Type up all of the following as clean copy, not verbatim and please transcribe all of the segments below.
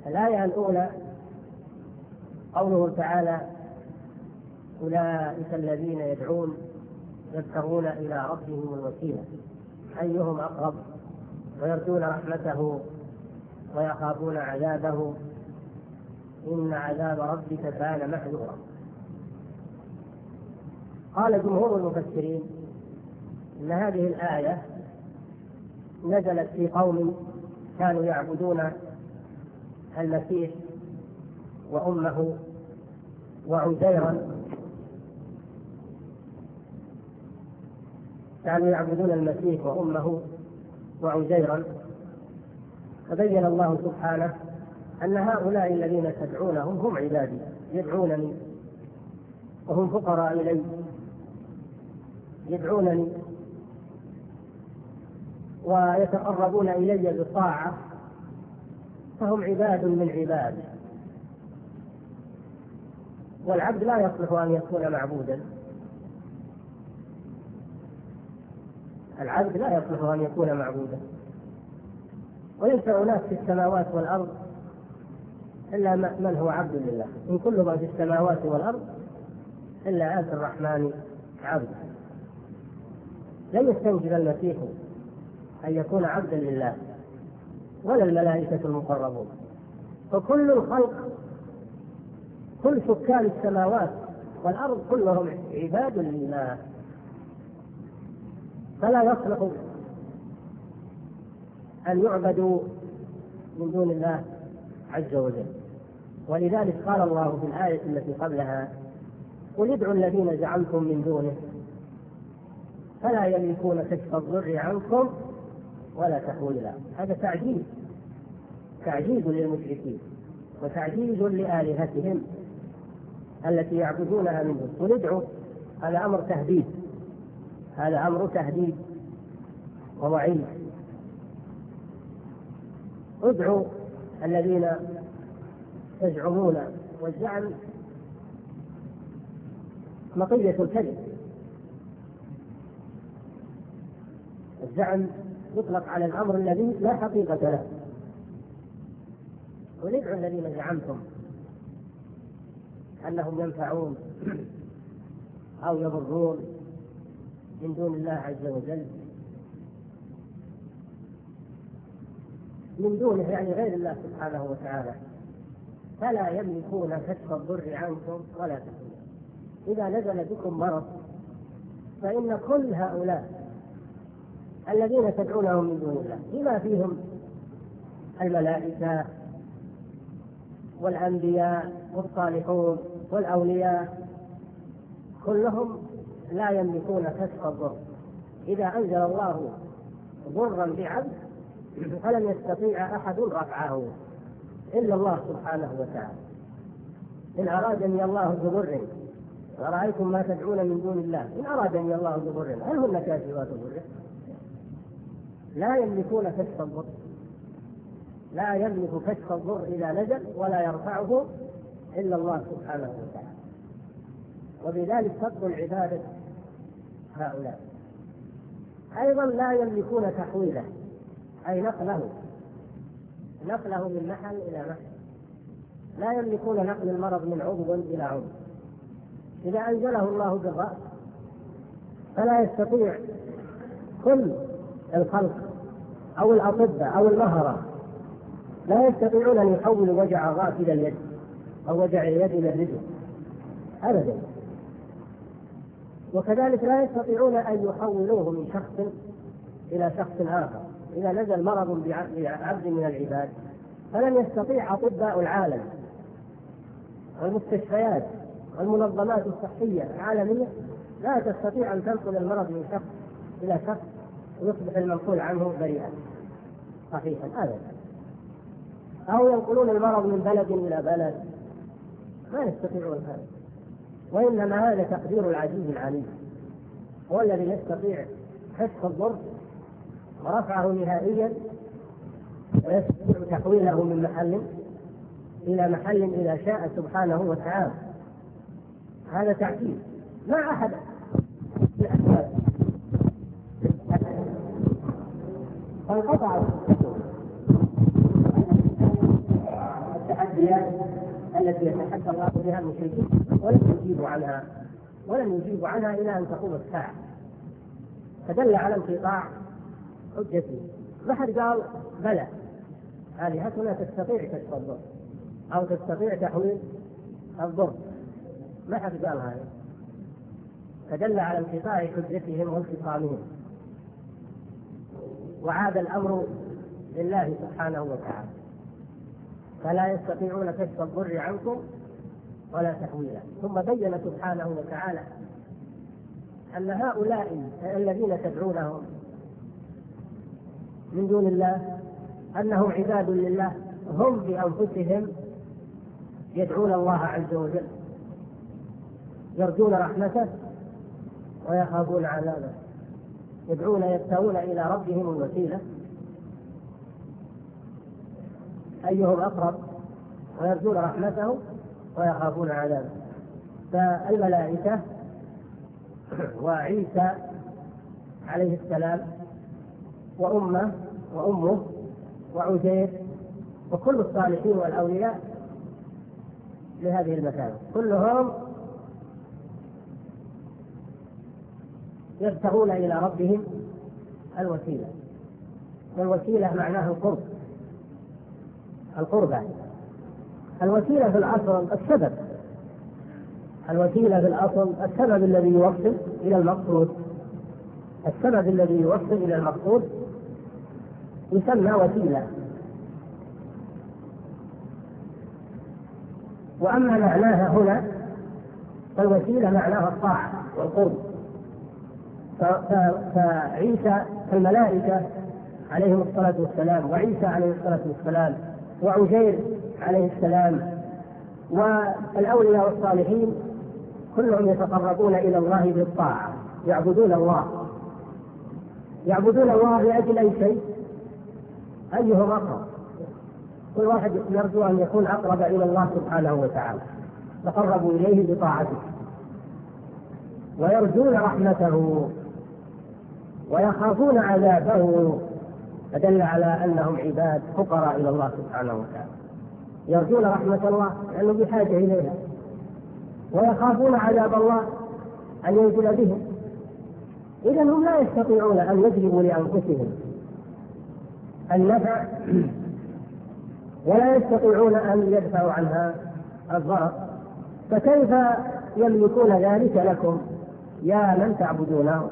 الآية الأولى قوله تعالى: أولئك الذين يدعون يبتغون إلى ربهم الوسيلة أيهم أقرب ويرجون رحمته ويخافون عذابه إن عذاب ربك كان محذورا. قال جمهور المفسرين إن هذه الآية نزلت في قوم كانوا يعبدون المسيح وأمه وعزيرا، كانوا يعبدون المسيح وأمه وعزيرا، فبين الله سبحانه أن هؤلاء الذين تدعونهم هم عبادي يدعونني وهم فقراء إلي يدعونني ويتقربون إلي بالطاعة، فهم عباد من عبادي. والعبد لا يصلح أن يكون معبودا، العبد لا يصلح أن يكون معبودا. وينفع ناس في السماوات والأرض إلا من هو عبد لله، إن كل ما في السماوات والأرض إلا آتي الرحمن عبد. لم يستنجد المسيح أن يكون عبدا لله ولا الملائكة المقربون، فكل الخلق كل سكان السماوات والأرض كلهم عباد لله، فلا يصلح أن يعبدوا من دون الله عز وجل. ولذلك قال الله في الآية التي قبلها: قل ادعوا الذين زعمتم من دونه فلا يملكون كشف الضر عنكم ولا تحويلا. هذا تعجيز للمشركين وتعجيز لآلهتهم التي يعبدونها من دون. قل ادعوا، هذا أمر تهديد، هذا أمر تهديد ووعيد. ادعوا الذين تزعمون، والزعم مطية الكذب. الزعم يطلق على الأمر الذي لا حقيقة له. وندعوا الذين زعمتم أنهم ينفعون أو يضرون من دون الله عز وجل، من دونه يعني غير الله سبحانه وتعالى، فلا يملكون كشف الضر عنكم ولا تحويلا. إذا نزل بكم مرض فإن كل هؤلاء الذين تدعونهم من دون الله بما فيهم الملائكة والأنبياء والصالحون والأولياء كلهم لا يملكون كشف الضر. إذا أنزل الله ضرا بعبد فلن يستطيع أحد رفعه إلا الله سبحانه وتعالى. إن أرادني الله بضر ورأيتم ما تدعون من دون الله، إن أرادني الله بضر هل هن كاشفات ضره؟ لا يملكون كشف الضر، لا يملك كشف الضر إذا نزل ولا يرفعه إلا الله سبحانه وتعالى. وبذلك تبطل عبادة هؤلاء. أيضا لا يملكون تحويله، أي نقله من محل إلى محل. لا يملكون نقل المرض من عضو إلى عضو. إذا أنزله الله بالرأس فلا يستطيع كل الخلق أو الأطباء أو المهرة لا يستطيعون أن يحولوا وجع الرأس إلى اليد أو وجع اليد إلى الرجل أبدا. وكذلك لا يستطيعون أن يحولوه من شخص إلى شخص آخر. إذا نزل مرض بعبد من العباد فلن يستطيع أطباء العالم والمستشفيات والمنظمات الصحية العالمية لا تستطيع أن تنقل المرض من شخص إلى شخص ويصبح المنقول عنه بريئا صحيحا أبدا. أو ينقلون المرض من بلد إلى بلد، ما يستطيعون هذا. وإنما هذا تقدير العزيز العليم، هو الذي يستطيع كشف الضر ورفعه نهائيا ويستطيع تحويله من محل إلى محل إذا شاء سبحانه وتعالى. هذا تعجيز ما أحد الأسباب فانقطع الأدعية التي يتحدى الله بها المشركين ولم يجيبوا عنها إلى أن تقوم الساعة، فدل على انقطاع حجته. ما حد قال بلى آلهتنا تستطيع كشف الضر أو تستطيع تحويل الضر، ما حد قال هذا، فدل على انقطاع حجتهم وانفصامهم، وعاد الأمر لله سبحانه وتعالى، فلا يستطيعون كشف الضر عنكم ولا تحويلا. ثم بين سبحانه وتعالى أن هؤلاء الذين تدعونهم من دون الله أنهم عباد لله، هم بأنفسهم يدعون الله عز وجل، يرجون رحمته ويخافون عذابه، يبتغون إلى ربهم الوسيلة أيهم أقرب، ويرجون رحمته ويخافون عذابه. فالملائكة وعيسى عليه السلام وأمه وعزير وكل الصالحين والأولياء لهذه المكانة كلهم يبتغون إلى ربهم الوسيلة، والوسيلة معناها القربة. الوسيلة في الأصل السبب، الوسيلة في الأصل السبب الذي يوصل إلى المقصود، السبب الذي يوصل إلى المقصود يسمى وسيلة. وأما معناها هنا فالوسيلة معناها الطاعة والقرب. فعيسى الملائكة عليهم الصلاة والسلام، وعيسى عليه الصلاة والسلام، وعزير عليه السلام، والأولياء والصالحين كلهم يتقربون إلى الله بالطاعة، يعبدون الله لأجل أي شيء، أيهم أقرب، كل واحد يرجو أن يكون أقرب إلى الله سبحانه وتعالى، تقربوا إليه بطاعته، ويرجون رحمته ويخافون عذابه، فدل على أنهم عباد فقراء إلى الله سبحانه وتعالى، يرجون رحمة الله لأنه بحاجة إليها، ويخافون عذاب الله أن ينزل بهم. إذن هم لا يستطيعون أن يجلبوا لأنفسهم النفع ولا يستطيعون أن يدفعوا عنها الضرر، فكيف يملكون ذلك لكم يا من تعبدونه؟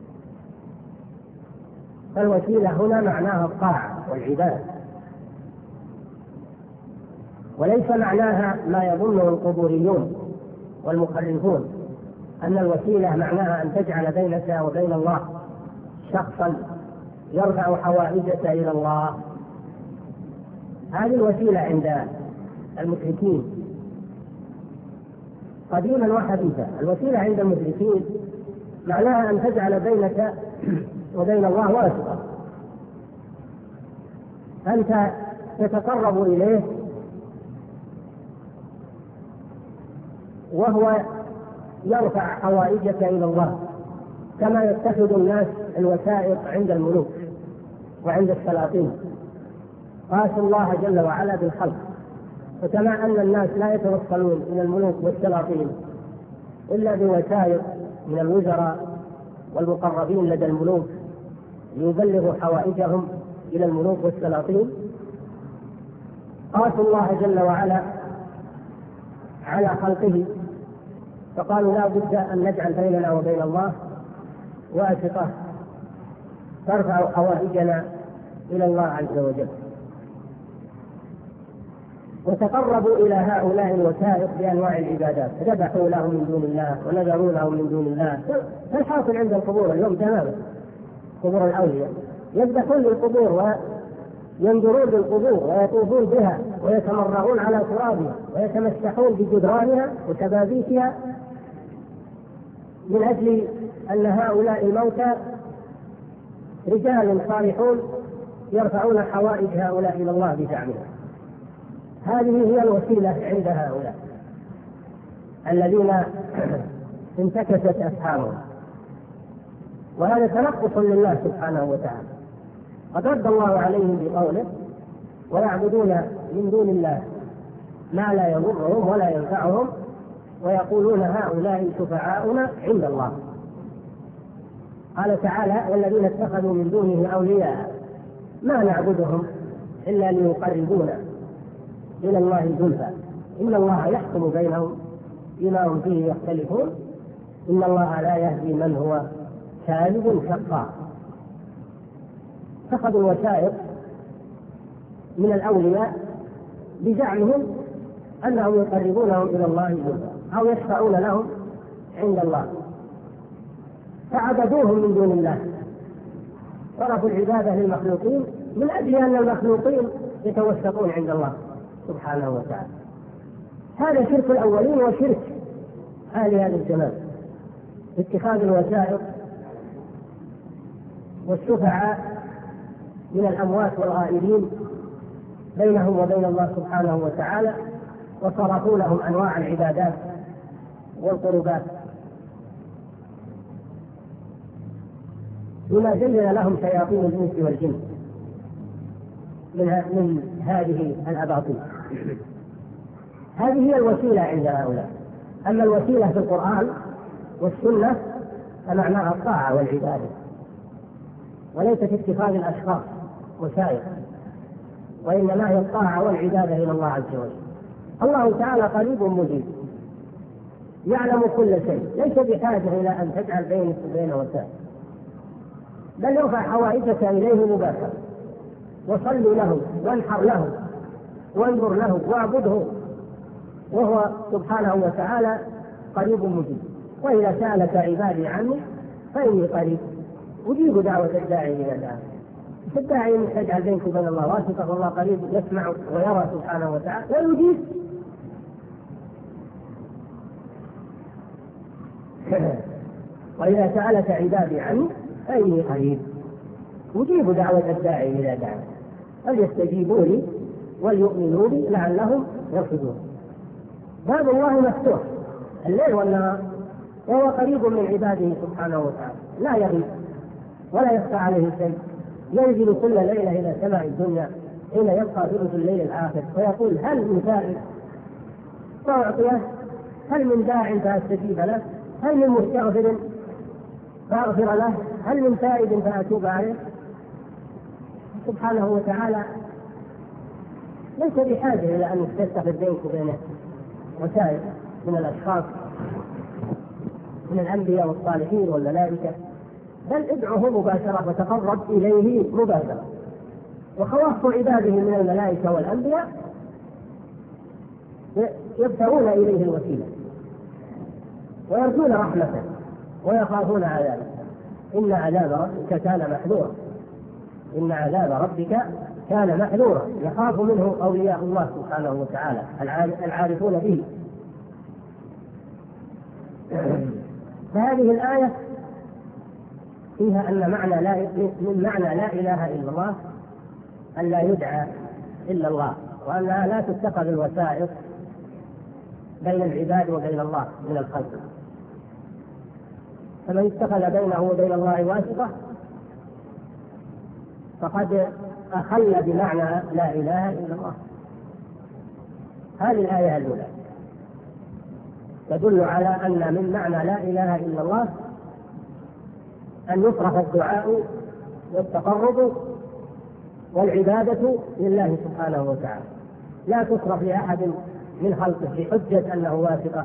فالوسيلة هنا معناها الطاعة والعبادة، وليس معناها ما يظنه القبوريون والمخرفون أن الوسيلة معناها أن تجعل بينك وبين الله شخصا يرفع حوائجك إلى الله. هذه الوسيلة عند المشركين قديما وحديثا. الوسيلة عند المشركين معناها أن تجعل بينك وبين الله واسطة، أنت تتقرب إليه وهو يرفع حوائجك إلى الله، كما يتخذ الناس الوسائط عند الملوك وعند السلاطين. قاسوا الله جل وعلا بالخلق، وكما أن الناس لا يتوصلون إلى الملوك والسلاطين إلا بوسائط من الوزراء والمقربين لدى الملوك ليبلغوا حوائجهم إلى الملوك والسلاطين، قاسوا الله جل وعلا على خلقه، فقالوا لا بد أن نجعل بيننا وبين الله واسطة ترفع حوائجنا إلى الله عز وجل، وتقربوا إلى هؤلاء الوسائط بأنواع العبادات، ذبحوا لهم من دون الله ونذروا لهم من دون الله. فالحاصل عند القبور اليوم تماما، قبور الأولياء يذبحون للقبور وينظرون للقبور ويطوفون بها ويتمرغون على ترابها ويتمسحون بجدرانها وشبابيكها، من أجل أن هؤلاء الموتى رجال صالحون يرفعون حوائج هؤلاء إلى الله بزعمها. هذه هي الوسيلة عند هؤلاء الذين انتكست أفهامهم، وهذا تنقص لله سبحانه وتعالى. قد رد الله عليهم بقوله ويعبدون من دون الله ما لا يضرهم ولا ينفعهم، ويقولون هؤلاء شفعاؤنا عند الله. قال تعالى: والذين اتخذوا من دونه أولياء ما نعبدهم إلا ليقربونا إلى الله زلفى إن الله يحكم بينهم فيما هم فيه يختلفون إن الله لا يهدي من هو كاذب كفار. اتخذوا الوسائط من الأولياء بزعمهم أنهم يقربونهم إلى الله زلفى أو يشفعون لهم عند الله، فعبدوهم من دون الله، صرفوا العبادة للمخلوقين من أجل أن المخلوقين يتوسطون عند الله سبحانه وتعالى. هذا شرك الأولين وشرك حال هذا الزمان، اتخاذ الوسائط والشفعاء من الأموات والغائبين بينهم وبين الله سبحانه وتعالى، وصرفوا لهم أنواع العبادات والقربات بما زين لهم شياطين الإنس والجن من هذه الأباطيل. هذه هي الوسيلة عند هؤلاء. أما الوسيلة في القرآن والسنة فمعناها الطاعة والعبادة، وليست اتخاذ الأشخاص وسائل، وإنما هي الطاعة والعبادة إلى الله عز وجل. الله تعالى قريب مجيب يعلم كل شيء، ليس بحاجة إلى أن تجعل بينك وبينه وسائل، بل يرفع حوائجك إليه مباشرة، وصل له وانحر له وانظر له واعبده، وهو سبحانه وتعالى قريب مجيب. وإذا سألك عبادي عني فإني قريب أجيب دعوة الداعي إلى دعوة. الداعي أن تجعل بينك وبين الله واسطة، والله قريب يسمع ويرى سبحانه وتعالى ويجيب. وإذا سألك عبادي عني فإني قريب أجيب دعوة الداعي إلى دعوة فليستجيبوا لي وليؤمنوا بي لعلهم يرشدون. باب الله مفتوح الليل والنهار، وهو قريب من عباده سبحانه وتعالى، لا يغيب ولا يخفى عليه شيء. ينزل كل ليلة إلى سماء الدنيا حين يبقى ثلث الليل الآخر فيقول: هل من سائل فأعطيه؟ هل من داع فأستجيب له؟ هل من مستغفر فأغفر له؟ هل من تائب فأتوب عليه؟ سبحانه وتعالى ليس بحاجة إلى أن تستخدم بينك وبينه وسائل من الأشخاص من الأنبياء والصالحين والملائكة، بل ادعه مباشرة وتقرب إليه مباشرة. وخواص عباده من الملائكة والأنبياء يبتغون إليه الوسيلة ويرجون رحمته ويخافون عذابه. إن عذاب ربك كان محذورا، إن عذاب ربك كان محذورا، يخاف منه أولياء الله سبحانه وتعالى العارفون به. فهذه الآية فيها أن من معنى لا إله إلا الله أن لا يدعى إلا الله، وأنها لا تتخذ الوسائط بين العباد وبين الله من الخلق. فمن اتخذ بينه وبين الله واسطة فقد أخل بمعنى لا إله إلا الله. هذه الآية الأولى تدل على أن من معنى لا إله إلا الله أن يصرف الدعاء والتقرب والعبادة لله سبحانه وتعالى، لا تصرف لأحد من خلقه بحجة أنه واسطة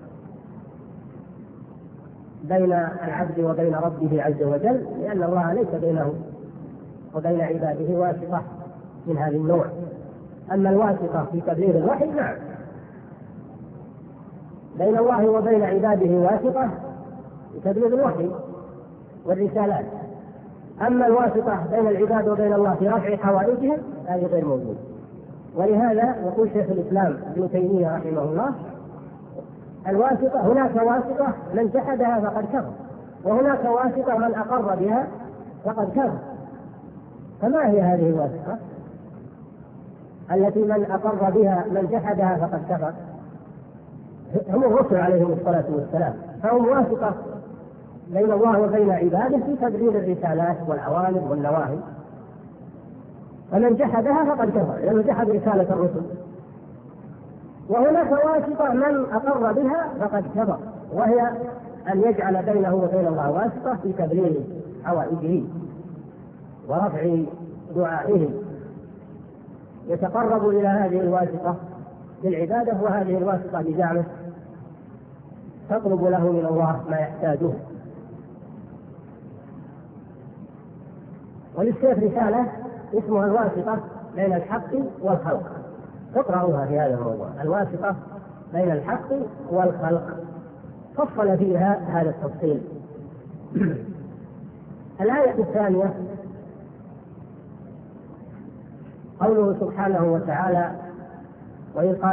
بين العبد وبين ربه عز وجل، لأن الله ليس بينه وبين عباده واسطة من هذا النوع. أما الواسطة في تبليغ الوحي نعم، بين الله وبين عباده واسطة في تبليغ الوحي والرسالات. أما الواسطة بين العباد وبين الله في رفع حوائجهم هذه غير موجود. ولهذا يقول شيخ الإسلام ابن تيمية رحمه الله: الواسطة هناك واسطة من جحدها فقد كفر، وهناك واسطة من أقر بها فقد كفر. فما هي هذه الواسطة التي من أقر بها من جحدها فقد كفر؟ هم الرسل عليهم الصلاة والسلام، فهم واسطة بين الله وبين عباده في تبليغ الرسالات والأوامر والنواهي. فمن جحدها فقد كفر، لأنه جحد رسالة الرسل. وهناك واسطة من أقر بها فقد كفر، وهي أن يجعل بينه وبين الله واسطة في تبليغ حوائجه ورفع دعائه، يتقرب إلى هذه الواسطة بالعبادة، وهذه الواسطة بزعمه تطلب له من الله ما يحتاجه. وللشيخ رسالة اسمها الواسطة بين الحق والخلق، تقرأوها في هذا الموضوع، الواسطة بين الحق والخلق، فصل فيها هذا التفصيل. الآية الثانية قوله سبحانه وتعالى: وإذ قال